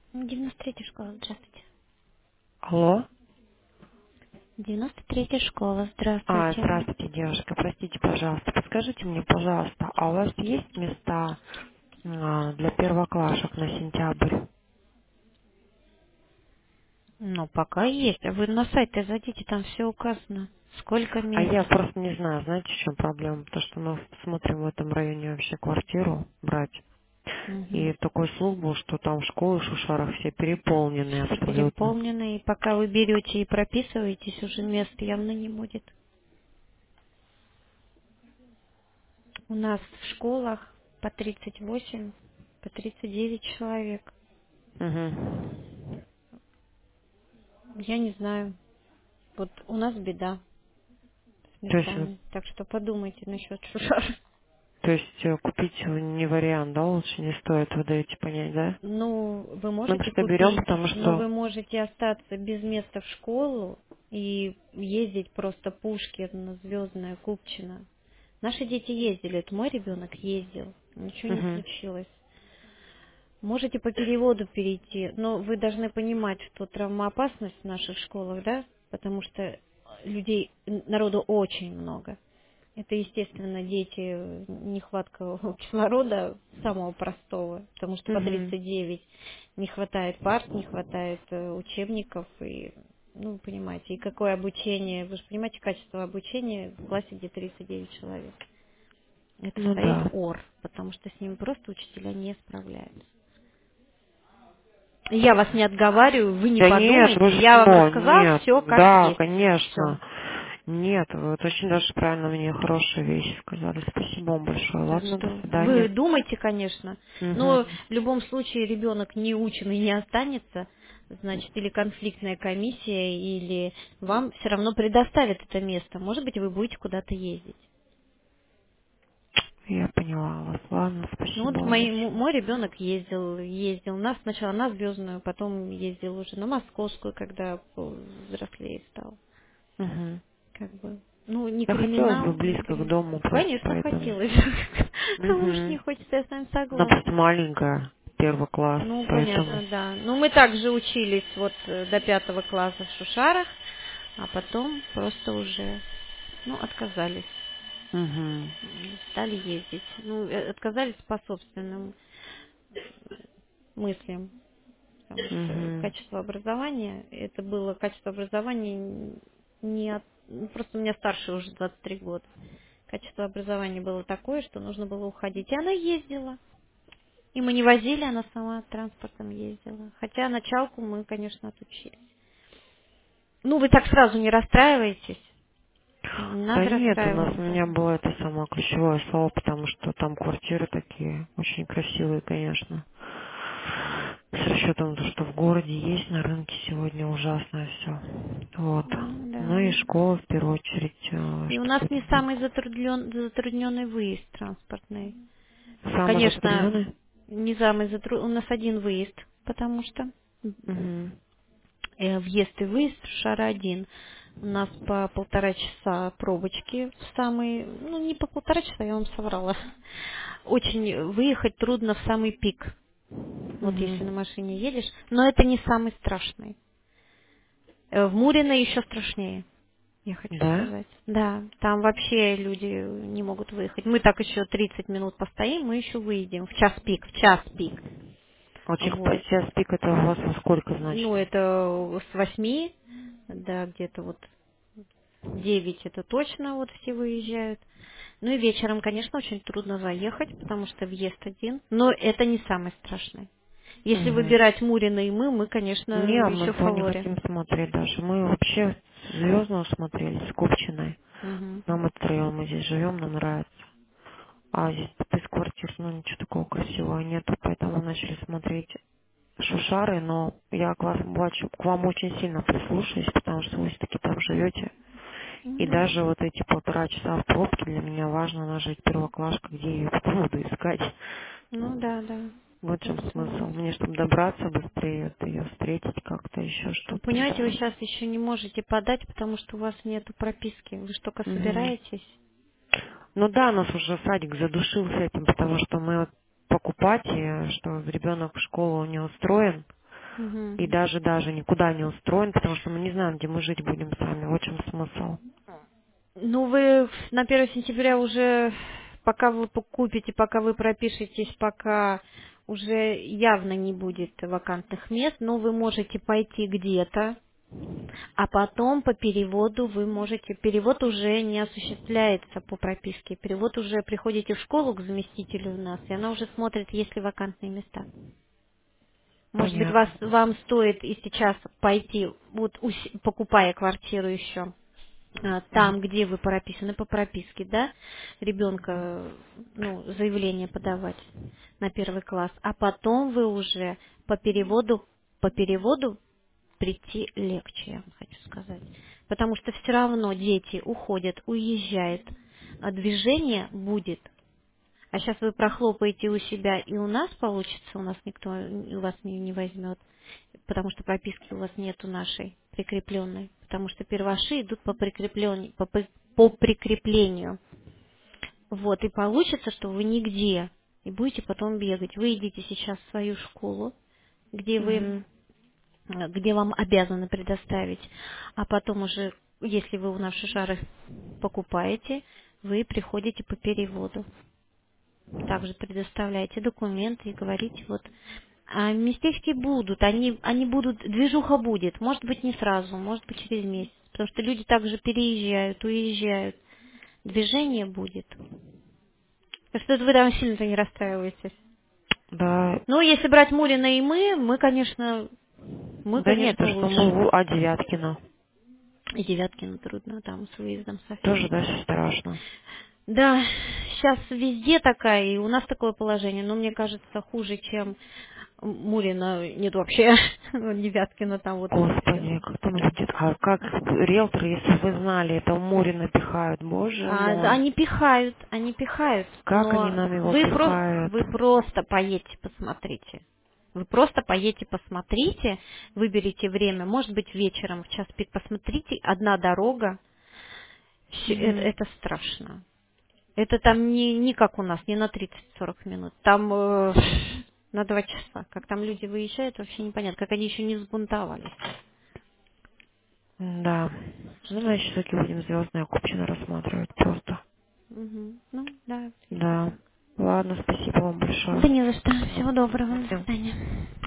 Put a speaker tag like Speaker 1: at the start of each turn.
Speaker 1: 93-я школа, здравствуйте.
Speaker 2: Алло.
Speaker 1: 93-я школа, здравствуйте.
Speaker 2: Здравствуйте, девушка. Простите, пожалуйста. Подскажите мне, пожалуйста, а у вас есть места для первоклашек на сентябрь?
Speaker 1: Ну, пока есть. А вы на сайт зайдите, там все указано. Сколько
Speaker 2: А
Speaker 1: мест.
Speaker 2: я просто не знаю, знаете, в чем проблема? Потому что мы смотрим в этом районе вообще квартиру брать.
Speaker 1: Угу.
Speaker 2: И такой слух был, что там школы в Шушарах все переполнены
Speaker 1: Все
Speaker 2: абсолютно.
Speaker 1: переполнены, и пока вы берете и прописываетесь, уже мест явно не будет. У нас в школах по 38, по 39 человек.
Speaker 2: Угу.
Speaker 1: Я не знаю. Вот у нас беда с
Speaker 2: То есть,
Speaker 1: местами. Так что подумайте насчет Шушар.
Speaker 2: купить не вариант, да, лучше не стоит, вы даете понять, да?
Speaker 1: Ну, вы
Speaker 2: Мы
Speaker 1: можете
Speaker 2: просто берем,
Speaker 1: купить,
Speaker 2: потому
Speaker 1: но
Speaker 2: что...
Speaker 1: вы можете остаться без места в школу и ездить просто Пушкин, Звездная, Купчино. Наши дети ездили, это мой ребенок ездил, ничего не
Speaker 2: Угу.
Speaker 1: случилось. Можете по переводу перейти, но вы должны понимать, что травмоопасность в наших школах, да, потому что людей, народу очень много. Это, естественно, дети, нехватка кислорода самого простого, потому что по
Speaker 2: Угу.
Speaker 1: 39 не хватает парт, не хватает учебников, и, ну, вы понимаете, и какое обучение, вы же понимаете, качество обучения в классе, где 39 человек. Это
Speaker 2: Ну
Speaker 1: стоит
Speaker 2: да.
Speaker 1: ор, потому что с ним просто учителя не справляются. Я вас не отговариваю, вы не
Speaker 2: Да нет, вы
Speaker 1: подумайте, я вам
Speaker 2: что,
Speaker 1: рассказала
Speaker 2: нет,
Speaker 1: все как
Speaker 2: да,
Speaker 1: есть. Все.
Speaker 2: конечно. Нет, вы вот очень даже правильно мне хорошие вещи сказали. Спасибо вам большое.
Speaker 1: Так
Speaker 2: Ладно, до
Speaker 1: что вы
Speaker 2: свидания.
Speaker 1: думайте, конечно, но
Speaker 2: Угу.
Speaker 1: в любом случае ребенок не ученый не останется, значит, или конфликтная комиссия, или вам все равно предоставят это место. Может быть, вы будете куда-то ездить.
Speaker 2: Я поняла вас. Ладно,
Speaker 1: Ну
Speaker 2: спасибо
Speaker 1: вот
Speaker 2: вам очень.
Speaker 1: мой ребенок ездил сначала на Звездную, потом ездил уже на Московскую, когда взрослее стал.
Speaker 2: Угу.
Speaker 1: Как бы, ну, не
Speaker 2: Я хотелось бы
Speaker 1: криминал, не
Speaker 2: близко к
Speaker 1: криминал.
Speaker 2: дому просто
Speaker 1: Конечно,
Speaker 2: поэтому.
Speaker 1: хотелось. Кому ж не
Speaker 2: Угу.
Speaker 1: хочется, я с вами
Speaker 2: Она просто
Speaker 1: согласна.
Speaker 2: маленькая, первый класс,
Speaker 1: Ну,
Speaker 2: поэтому.
Speaker 1: понятно, да. Ну, мы также учились вот до 5 класса в Шушарах, а потом просто уже, ну, отказались,
Speaker 2: Угу.
Speaker 1: стали ездить. Ну, отказались по собственным мыслям, потому что
Speaker 2: Угу.
Speaker 1: качество образования, это было качество образования не от... ну, просто у меня старше уже 23 года. Качество образования было такое, что нужно было уходить. И она ездила. И мы не возили, она сама транспортом ездила. Хотя началку мы, конечно, отучили. Ну, вы так сразу не расстраиваетесь. Не
Speaker 2: Да
Speaker 1: надо
Speaker 2: нет, у
Speaker 1: расстраиваться.
Speaker 2: меня было это самое ключевое слово, потому что там квартиры такие очень красивые, конечно. С расчетом, то, что в городе есть, на рынке сегодня ужасное все. Вот.
Speaker 1: Ну,
Speaker 2: Ну и
Speaker 1: да.
Speaker 2: школа в первую очередь,
Speaker 1: И у нас
Speaker 2: чтобы
Speaker 1: не самый
Speaker 2: ребенку.
Speaker 1: затрудненный выезд транспортный.
Speaker 2: Самый
Speaker 1: Конечно,
Speaker 2: затрудненный?
Speaker 1: не самый затрудненный. У нас один выезд, потому что
Speaker 2: Угу.
Speaker 1: въезд и выезд в шар один. У нас по 1,5 часа пробочки в самый, ну не по 1,5 часа, я вам соврала. Очень выехать трудно в самый пик, вот если на
Speaker 2: Угу.
Speaker 1: машине едешь, но это не самый страшный. В Мурино еще страшнее, я хочу
Speaker 2: Да?
Speaker 1: сказать. Да, там вообще люди не могут выехать. Мы так еще 30 минут постоим, мы еще выйдем в час пик, в час пик.
Speaker 2: Вот
Speaker 1: Вот.
Speaker 2: час пик это у вас во сколько, значит?
Speaker 1: Ну, это с 8, да, где-то вот 9 это точно вот все выезжают. Ну и вечером, конечно, очень трудно заехать, потому что въезд один. Но это не самое страшное. Если
Speaker 2: Угу.
Speaker 1: выбирать Мурина и мы, конечно,
Speaker 2: Нет, мы
Speaker 1: еще в
Speaker 2: его не
Speaker 1: фаворе.
Speaker 2: хотим смотреть даже. Мы вообще звездную смотрели с Купчиной.
Speaker 1: Мгм.
Speaker 2: Нам этот район, мы здесь живем, нам нравится. А здесь из квартир, ну, ничего такого красивого нету, поэтому начали смотреть Шушары, но я к вам очень сильно прислушаюсь, потому что вы все-таки там живете. И
Speaker 1: Ну,
Speaker 2: даже вот эти 1,5 часа в пробке для меня важно нажить первоклашка, где я ее потом буду искать.
Speaker 1: ну да, да.
Speaker 2: Вот в
Speaker 1: Я
Speaker 2: чем смысл.
Speaker 1: согласна.
Speaker 2: Мне, чтобы добраться быстрее, это ее встретить как-то, еще
Speaker 1: Вы
Speaker 2: что-то,
Speaker 1: понимаете, вы
Speaker 2: да.
Speaker 1: сейчас еще не можете подать, потому что у вас нету прописки. Вы ж только
Speaker 2: Мгм.
Speaker 1: собираетесь.
Speaker 2: Ну да, нас уже садик задушил с этим, потому что мы вот покупать, и что ребенок в школу не устроен.
Speaker 1: Мгм.
Speaker 2: И даже никуда не устроен, потому что мы не знаем, где мы жить будем сами. В чем смысл?
Speaker 1: Ну, вы на 1 сентября уже, пока вы купите, пока вы пропишетесь, пока уже явно не будет вакантных мест, но вы можете пойти где-то, а потом по переводу вы можете... Перевод уже не осуществляется по прописке. Перевод уже приходите в школу к заместителю у нас, и она уже смотрит, есть ли вакантные места. Может быть,
Speaker 2: Понятно.
Speaker 1: вам стоит и сейчас пойти, вот покупая квартиру еще,
Speaker 2: Мгм.
Speaker 1: там, где вы прописаны по прописке, да, ребенка, ну, заявление подавать на 1 класс, а потом вы уже по переводу прийти легче, я вам хочу сказать. Потому что все равно дети уходят, уезжают, а движение будет. А сейчас вы прохлопаете у себя, и у нас получится, у нас никто у вас не возьмет, потому что прописки у вас нету нашей прикрепленной, потому что перваши идут по прикреплению, по прикреплению. Вот, и получится, что вы нигде, и будете потом бегать. Вы идите сейчас в свою школу,
Speaker 2: Мгм.
Speaker 1: где вам обязаны предоставить, а потом уже, если вы у нас шишары покупаете, вы приходите по переводу. Также предоставляете документы и говорите, вот, а местечки будут, они будут, движуха будет, может быть не сразу, может быть через месяц, потому что люди также переезжают, уезжают, движение будет. Так что вы там сильно-то не расстраиваетесь.
Speaker 2: Да,
Speaker 1: Ну, если брать Мурина и мы,
Speaker 2: да нет, то
Speaker 1: конечно,
Speaker 2: что мы
Speaker 1: лучше.
Speaker 2: Девяткино.
Speaker 1: И Девяткину трудно там с выездом
Speaker 2: Тоже
Speaker 1: совсем.
Speaker 2: дальше страшно.
Speaker 1: Да, сейчас везде такая, и у нас такое положение, но мне кажется, хуже, чем Мурина нет вообще. Девяткина там вот вообще.
Speaker 2: Господи, как там люди, а как риэлторы, если бы вы знали, это в море напихают, боже
Speaker 1: Да,
Speaker 2: мой.
Speaker 1: они пихают,
Speaker 2: Как они
Speaker 1: но
Speaker 2: нам его
Speaker 1: вы
Speaker 2: пихают.
Speaker 1: просто поедьте, посмотрите. Вы просто поедете, посмотрите, выберите время, может быть, вечером, в час пик, посмотрите, одна дорога,
Speaker 2: Мгм.
Speaker 1: это страшно. Это там не как у нас, не на 30-40 минут. Там на 2 часа. Как там люди выезжают, вообще непонятно. Как они еще не взбунтовались.
Speaker 2: Да. Ну, значит, все-таки будем звездную купчину рассматривать просто.
Speaker 1: Мгм. Ну, да.
Speaker 2: Да. Ладно, спасибо вам
Speaker 1: Да
Speaker 2: большое.
Speaker 1: не за что. Всего доброго. До
Speaker 2: Всем
Speaker 1: свидания.